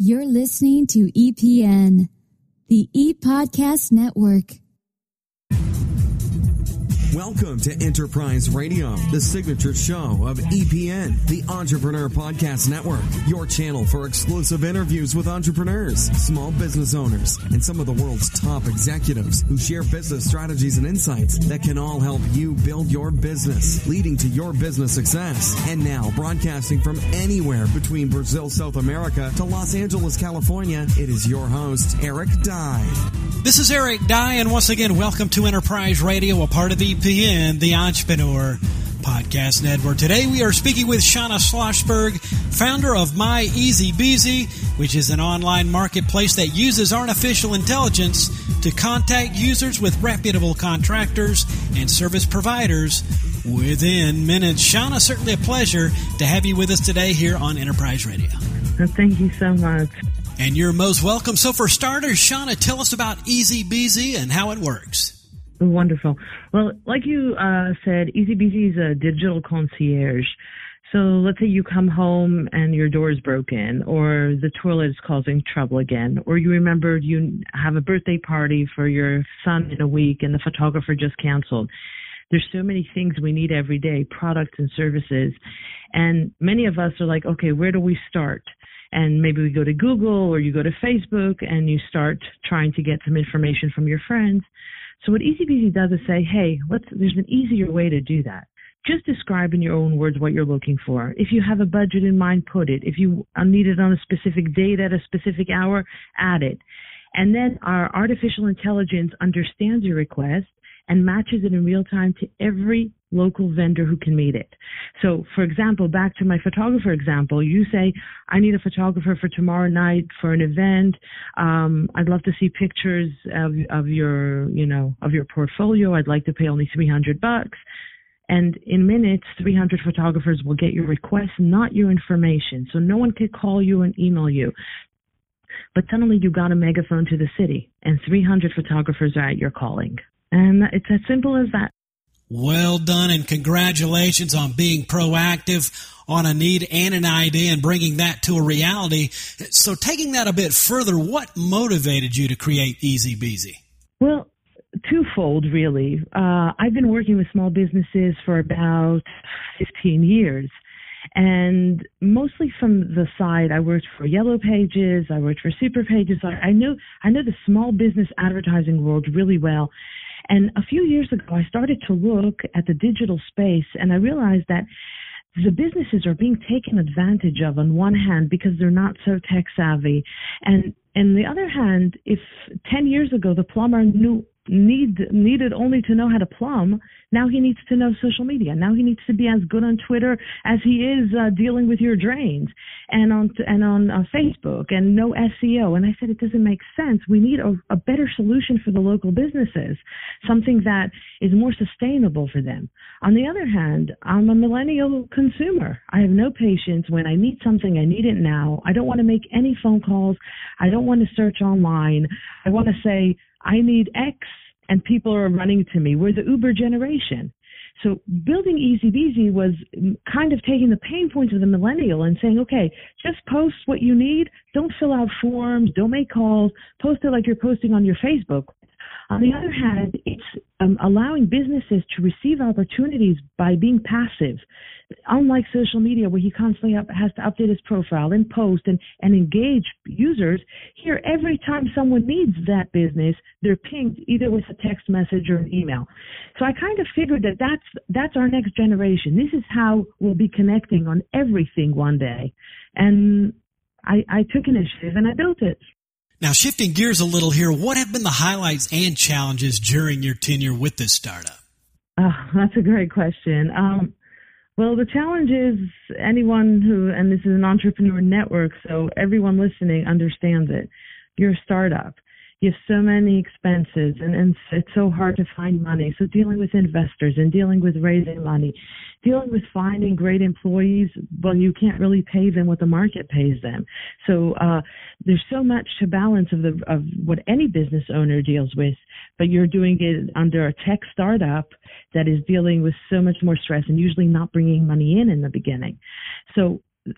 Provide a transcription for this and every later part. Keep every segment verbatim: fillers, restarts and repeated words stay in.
You're listening to E P N, the E-Podcast Network. Welcome to Enterprise Radio, the signature show of E P N, the Entrepreneur Podcast Network, your channel for exclusive interviews with entrepreneurs, small business owners, and some of the world's top executives who share business strategies and insights that can all help you build your business, leading to your business success. And now, broadcasting from anywhere between Brazil, South America to Los Angeles, California, it is your host, Eric Dye. This is Eric Dye, and once again, welcome to Enterprise Radio, a part of E P N, the Entrepreneur Podcast Network. Today we are speaking with Shauna Schlossberg, founder of My Easy Beasy, which is an online marketplace that uses artificial intelligence to contact users with reputable contractors and service providers within minutes. Shauna, certainly a pleasure to have you with us today here on Enterprise Radio. Thank you so much. And you're most welcome. So for starters, Shauna, tell us about Easy Beasy and how it works. Wonderful. Well, like you uh, said, Easy Beasy is a digital concierge. So let's say you come home and your door is broken, or the toilet is causing trouble again, or you remembered you have a birthday party for your son in a week and the photographer just canceled. There's so many things we need every day, products and services. And many of us are like, okay, where do we start? And maybe we go to Google or you go to Facebook and you start trying to get some information from your friends. So what Easy Beasy does is say, hey, let's, there's an easier way to do that. Just describe in your own words what you're looking for. If you have a budget in mind, put it. If you need it on a specific date at a specific hour, add it. And then our artificial intelligence understands your request and matches it in real time to every local vendor who can meet it. So, for example, back to my photographer example, you say, I need a photographer for tomorrow night for an event. Um, I'd love to see pictures of, of your, you know, of your portfolio. I'd like to pay only three hundred bucks. And in minutes, three hundred photographers will get your request, not your information. So no one could call you and email you. But suddenly you got a megaphone to the city and three hundred photographers are at your calling. And it's as simple as that. Well done, and congratulations on being proactive on a need and an idea and bringing that to a reality. So taking that a bit further, what motivated you to create Easy Beasy? Well, twofold, really. Uh, I've been working with small businesses for about fifteen years. And mostly from the side, I worked for Yellow Pages, I worked for Super Pages. I know, I know the small business advertising world really well. And a few years ago, I started to look at the digital space, and I realized that the businesses are being taken advantage of on one hand because they're not so tech savvy. And on the other hand, if ten years ago the plumber knew need needed only to know how to plumb, now he needs to know social media. Now he needs to be as good on Twitter as he is uh, dealing with your drains and on and on uh, Facebook, and no S E O. And I said, it doesn't make sense. We need a, a better solution for the local businesses, something that is more sustainable for them. On the other hand, I'm a millennial consumer. I have no patience. When I need something, I need it now. I don't want to make any phone calls. I don't want to search online. I want to say, I need X, and people are running to me. We're the Uber generation. So building Easy Beasy was kind of taking the pain points of the millennial and saying, okay, just post what you need. Don't fill out forms. Don't make calls. Post it like you're posting on your Facebook. On the other hand, it's um, allowing businesses to receive opportunities by being passive. Unlike social media, where he constantly up, has to update his profile and post and, and engage users, here every time someone needs that business, they're pinged either with a text message or an email. So I kind of figured that that's, that's our next generation. This is how we'll be connecting on everything one day. And I, I took initiative and I built it. Now, shifting gears a little here, what have been the highlights and challenges during your tenure with this startup? Oh, that's a great question. Um, well, the challenge is anyone who, and this is an entrepreneur network, so everyone listening understands it. You're a startup. You have so many expenses, and, and it's so hard to find money. So dealing with investors and dealing with raising money, dealing with finding great employees, well, you can't really pay them what the market pays them. So uh, there's so much to balance of the of what any business owner deals with, but you're doing it under a tech startup that is dealing with so much more stress and usually not bringing money in in the beginning. So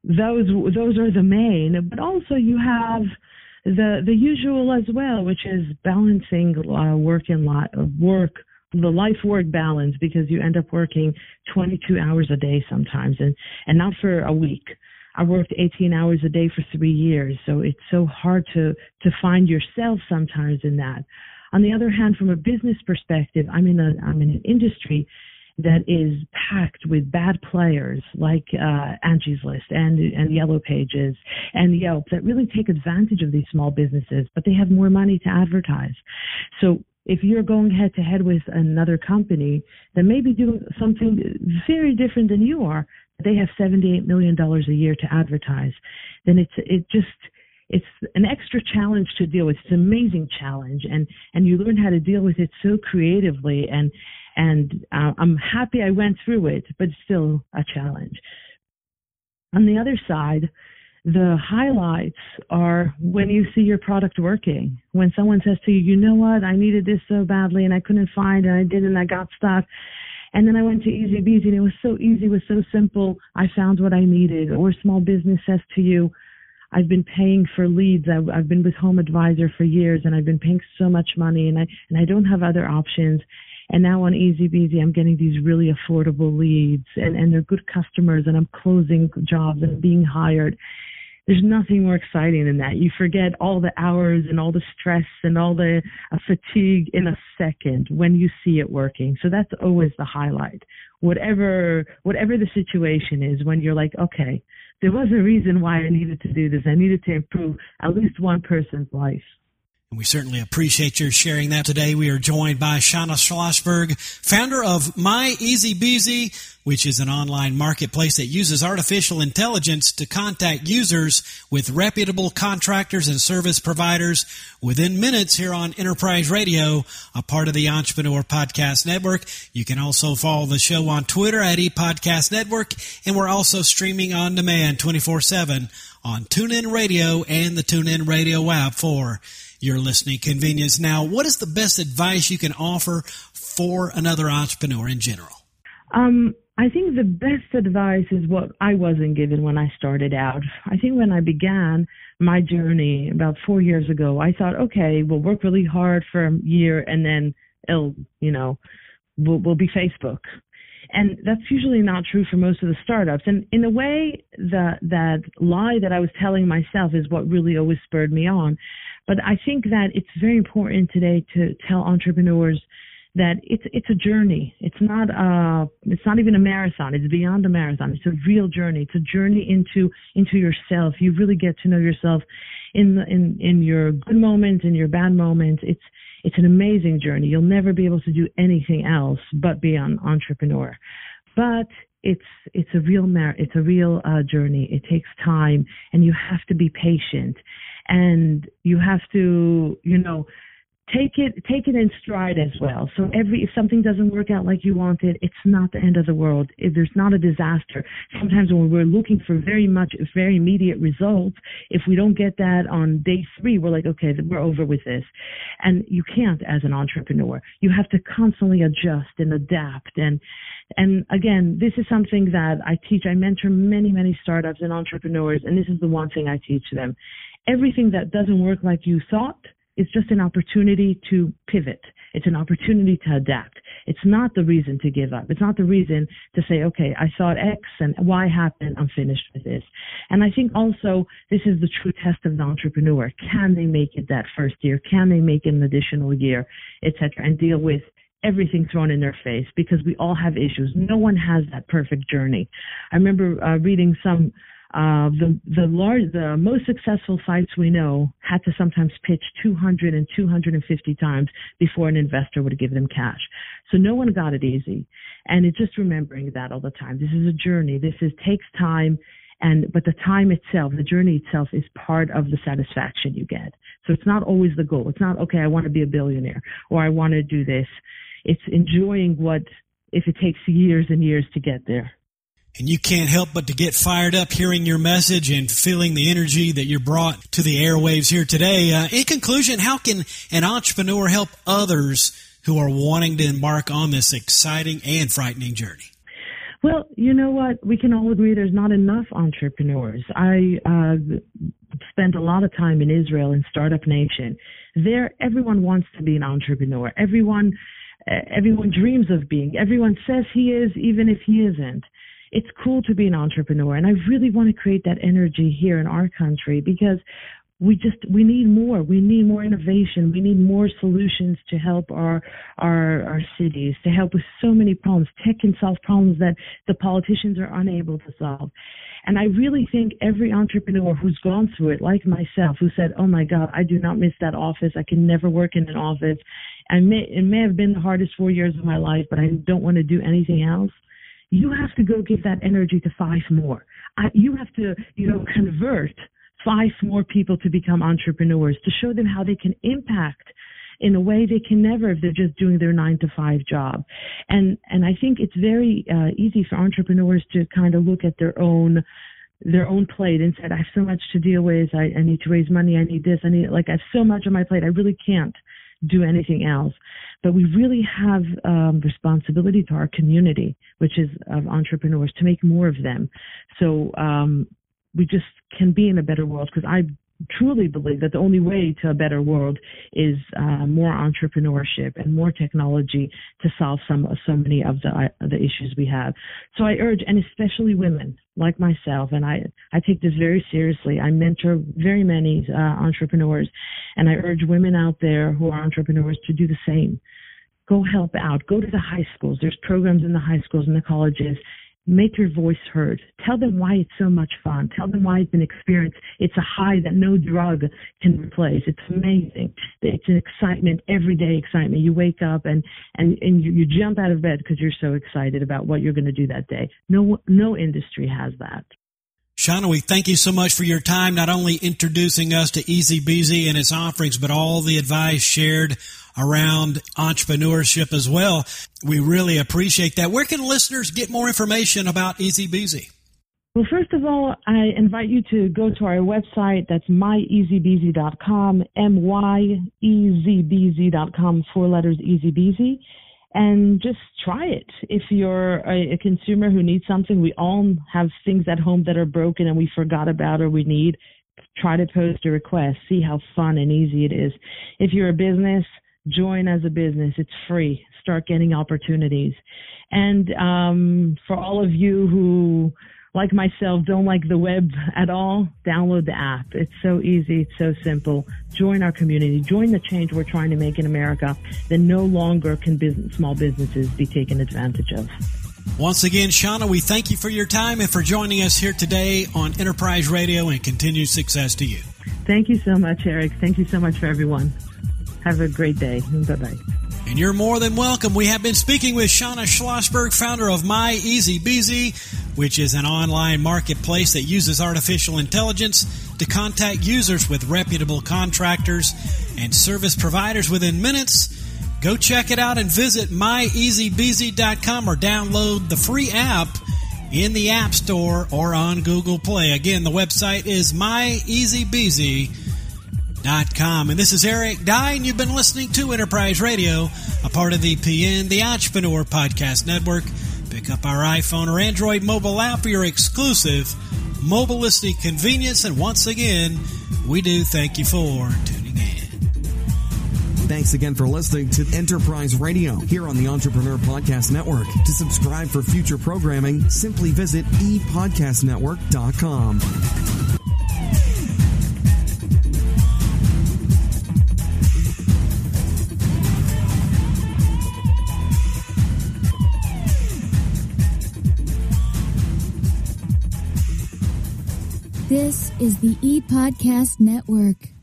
those those are the main, but also you have the the usual as well, which is balancing uh, work and li- work, the life-work balance, because you end up working twenty-two hours a day sometimes, and, and not for a week. I worked eighteen hours a day for three years, so it's so hard to, to find yourself sometimes in that. On the other hand, from a business perspective, I'm in a I'm in an industry that is packed with bad players like uh, Angie's List and and Yellow Pages and Yelp that really take advantage of these small businesses, but they have more money to advertise. So if you're going head to head with another company that may be doing something very different than you are, they have seventy-eight million dollars a year to advertise, then it's it just it's an extra challenge to deal with. It's an amazing challenge, and and you learn how to deal with it so creatively, and and uh, I'm happy I went through it, but it's still a challenge. On the other side, the highlights are when you see your product working. When someone says to you, you know what, I needed this so badly and I couldn't find it, and I did, and I got stuck. And then I went to Easy Beasy, and it was so easy, it was so simple. I found what I needed. Or a small business says to you, I've been paying for leads. I've, I've been with Home Advisor for years, and I've been paying so much money, and I and I don't have other options. And now on Easy Beasy, I'm getting these really affordable leads, and, and they're good customers, and I'm closing jobs and being hired. There's nothing more exciting than that. You forget all the hours and all the stress and all the uh, fatigue in a second when you see it working. So that's always the highlight. Whatever whatever the situation is, when you're like, okay, there was a reason why I needed to do this. I needed to improve at least one person's life. We certainly appreciate your sharing that today. We are joined by Shana Schlossberg, founder of My Easy Beasy, which is an online marketplace that uses artificial intelligence to contact users with reputable contractors and service providers within minutes here on Enterprise Radio, a part of the Entrepreneur Podcast Network. You can also follow the show on Twitter at ePodcast Network, and we're also streaming on demand twenty-four seven on TuneIn Radio and the TuneIn Radio app for your listening convenience. Now, what is the best advice you can offer for another entrepreneur in general? Um, I think the best advice is what I wasn't given when I started out. I think when I began my journey about four years ago, I thought, okay, we'll work really hard for a year and then it'll, you know, we'll, we'll be Facebook. And that's usually not true for most of the startups. And in a way, that that lie that I was telling myself is what really always spurred me on. But I think that it's very important today to tell entrepreneurs that it's it's a journey. It's not uh it's not even a marathon. It's beyond a marathon. It's a real journey. It's a journey into into yourself. You really get to know yourself in the, in in your good moments, in your bad moments. It's it's an amazing journey. You'll never be able to do anything else but be an entrepreneur. But it's it's a real mar- it's a real uh, journey. It takes time, and you have to be patient, and you have to, you know, take it take it in stride as well. So every if something doesn't work out like you wanted, it's not the end of the world. If there's not a disaster. Sometimes when we're looking for very much very immediate results, if we don't get that on day three, we're like, okay, we're over with this. And you can't as an entrepreneur. You have to constantly adjust and adapt. And and again, this is something that I teach. I mentor many, many startups and entrepreneurs, and this is the one thing I teach them. Everything that doesn't work like you thought, it's just an opportunity to pivot. It's an opportunity to adapt. It's not the reason to give up. It's not the reason to say, okay, I thought X and Y happened. I'm finished with this. And I think also this is the true test of the entrepreneur. Can they make it that first year? Can they make it an additional year, et cetera, and deal with everything thrown in their face? Because we all have issues. No one has that perfect journey. I remember uh, reading some Uh, the the large the most successful sites we know had to sometimes pitch two hundred and two hundred fifty times before an investor would give them cash. So no one got it easy, and it's just remembering that all the time. This is a journey. This is takes time, and but the time itself, the journey itself, is part of the satisfaction you get. So it's not always the goal. It's not okay, I want to be a billionaire or I want to do this. It's enjoying what if it takes years and years to get there. And you can't help but to get fired up hearing your message and feeling the energy that you brought to the airwaves here today. Uh, in conclusion, how can an entrepreneur help others who are wanting to embark on this exciting and frightening journey? Well, you know what? We can all agree there's not enough entrepreneurs. I uh, spent a lot of time in Israel in Startup Nation. There, everyone wants to be an entrepreneur. Everyone, uh, everyone dreams of being. Everyone says he is, even if he isn't. It's cool to be an entrepreneur, and I really want to create that energy here in our country because we just we need more. We need more innovation. We need more solutions to help our our our cities, to help with so many problems. Tech can solve problems that the politicians are unable to solve. And I really think every entrepreneur who's gone through it, like myself, who said, "Oh my God, I do not miss that office. I can never work in an office. I may it may have been the hardest four years of my life, but I don't want to do anything else." You have to go give that energy to five more. I, you have to, you know, convert five more people to become entrepreneurs, to show them how they can impact in a way they can never if they're just doing their nine to five job. And and I think it's very uh, easy for entrepreneurs to kind of look at their own their own plate and said, I have so much to deal with. I, I need to raise money. I need this. I need like I have so much on my plate. I really can't do anything else. But we really have um, responsibility to our community, which is of entrepreneurs, to make more of them. So um, we just can be in a better world, because I truly believe that the only way to a better world is uh, more entrepreneurship and more technology to solve some so many of the uh, the issues we have. So I urge, and especially women like myself, and I, I take this very seriously. I mentor very many uh, entrepreneurs, and I urge women out there who are entrepreneurs to do the same. Go help out. Go to the high schools. There's programs in the high schools and the colleges. Make your voice heard. Tell them why it's so much fun. Tell them why it's an experience. It's a high that no drug can replace. It's amazing. It's an excitement, everyday excitement. You wake up and, and, and you, you jump out of bed because you're so excited about what you're going to do that day. No, no industry has that. Shana, we thank you so much for your time, not only introducing us to EasyBeasy and its offerings, but all the advice shared around entrepreneurship as well. We really appreciate that. Where can listeners get more information about EasyBeasy? Well, first of all, I invite you to go to our website. That's my easy beasy dot com, M Y E Z B Z dot com, four letters EasyBeasy. And just try it. If you're a, a consumer who needs something, we all have things at home that are broken and we forgot about or we need. Try to post a request. See how fun and easy it is. If you're a business, join as a business. It's free. Start getting opportunities. And um, for all of you who, like myself, don't like the web at all, download the app. It's so easy. It's so simple. Join our community. Join the change we're trying to make in America. Then no longer can business, small businesses be taken advantage of. Once again, Shana, we thank you for your time and for joining us here today on Enterprise Radio, and continued success to you. Thank you so much, Eric. Thank you so much for everyone. Have a great day. Bye-bye. And you're more than welcome. We have been speaking with Shana Schlossberg, founder of My EasyBeasy, which is an online marketplace that uses artificial intelligence to contact users with reputable contractors and service providers within minutes. Go check it out and visit my easy beasy dot com or download the free app in the App Store or on Google Play. Again, the website is my easy beasy dot com. And this is Eric Dye, and you've been listening to Enterprise Radio, a part of the E P N, the Entrepreneur Podcast Network. Pick up our iPhone or Android mobile app for your exclusive mobilistic convenience. And once again, we do thank you for tuning in. Thanks again for listening to Enterprise Radio here on the Entrepreneur Podcast Network. To subscribe for future programming, simply visit e podcast network dot com. This is the E-Podcast Network.